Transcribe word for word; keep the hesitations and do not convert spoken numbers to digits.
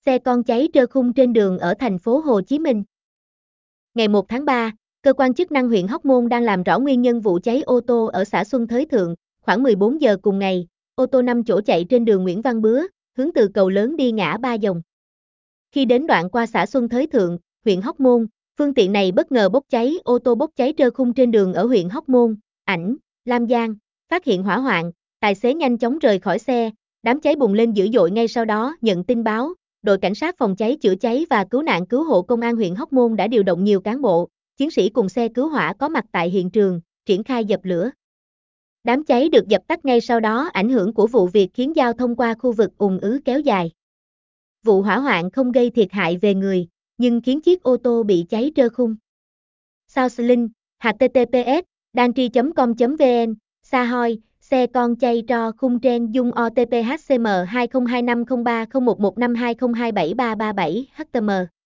Xe con cháy trơ khung trên đường ở thành phố Hồ Chí Minh. Ngày một tháng ba, cơ quan chức năng huyện Hóc Môn đang làm rõ nguyên nhân vụ cháy ô tô ở xã Xuân Thới Thượng. Khoảng mười bốn giờ cùng ngày, ô tô năm chỗ chạy trên đường Nguyễn Văn Bứa, hướng từ cầu lớn đi ngã Ba Dòng. Khi đến đoạn qua xã Xuân Thới Thượng, huyện Hóc Môn, phương tiện này bất ngờ bốc cháy, ô tô bốc cháy trơ khung trên đường ở huyện Hóc Môn. Ảnh, Lam Giang, phát hiện hỏa hoạn, tài xế nhanh chóng rời khỏi xe, đám cháy bùng lên dữ dội. Ngay sau đó, nhận tin báo, đội cảnh sát phòng cháy chữa cháy và cứu nạn cứu hộ công an huyện Hóc Môn đã điều động nhiều cán bộ, chiến sĩ cùng xe cứu hỏa có mặt tại hiện trường, triển khai dập lửa. Đám cháy được dập tắt ngay sau đó. Ảnh hưởng của vụ việc khiến giao thông qua khu vực ùn ứ kéo dài. Vụ hỏa hoạn không gây thiệt hại về người, nhưng khiến chiếc ô tô bị cháy trơ khung. Sourcelink, h t t p s dantri chấm com chấm v n, Sa Hoi, xe con cháy tro khung trên dung o t p h c m hai không hai năm không ba không một một năm hai không hai bảy ba ba bảy h t m